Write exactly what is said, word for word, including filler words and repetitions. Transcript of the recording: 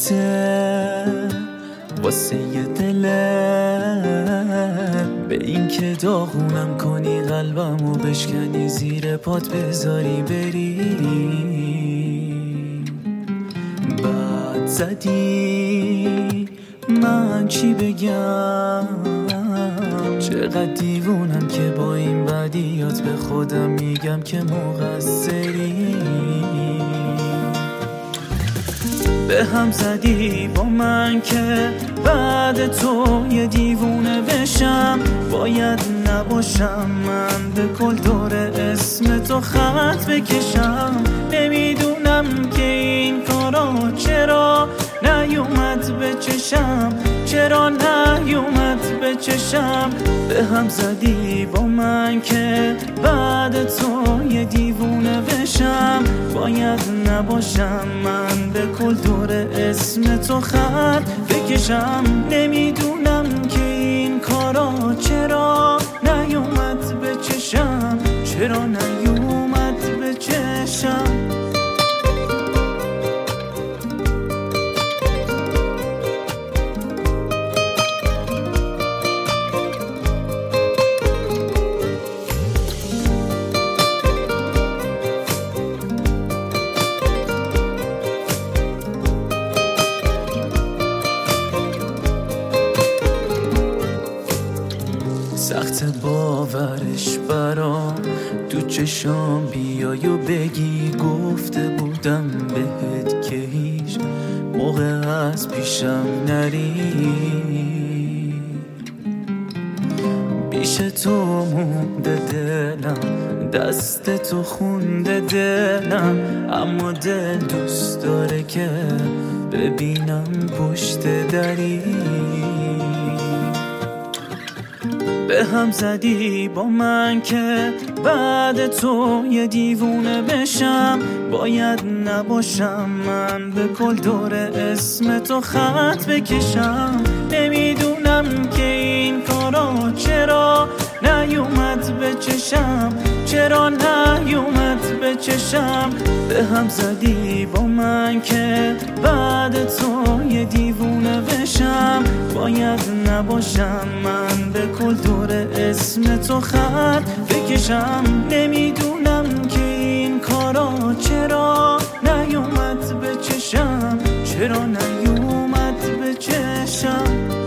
واسه واسه یه دلت، به این که داغونم کنی قلبمو بشکنی زیر پات بذاری بری. بعد زدی من چی بگم، چقدر دیوونم که با این بدیات به خودم میگم که مقصری. به هم زدی با من که بعد تو یه دیوونه بشم، باید نباشم من به کل دور اسم تو خط بکشم. نمیدونم که این کارا چرا نیومد به چشم، چرا نیومد به چشم. به هم زدی با من که بعد تو یه دیوونه بشم، باید نباشم من به کل دور اسم تو خط بکشم. نمیدونم که این کارا چرا نیومد به چشم، چرا نیومد به چشم. سخت باورش برام تو چشام بیای و بگی گفته بودم بهت که هیچ موقع از پیشم نری. پیش تو مونده دلم، دست تو خونده دلم، اما دل دوست داره که ببینم پشت دری. به هم زدی با من که بعد تو یه دیوونه بشم، باید نباشم من به کل دور اسم تو خط بکشم. نمیدونم که این کارا چرا نیومد به چشم، چرا نیومد به چشم. به هم زدی با من که بعد تو یه دیوونه بشم، باید نباشم من به کل دور اسم تو خط بکشم. نمیدونم که این کارا چرا نیومد به چشم، چرا نیومد به چشم.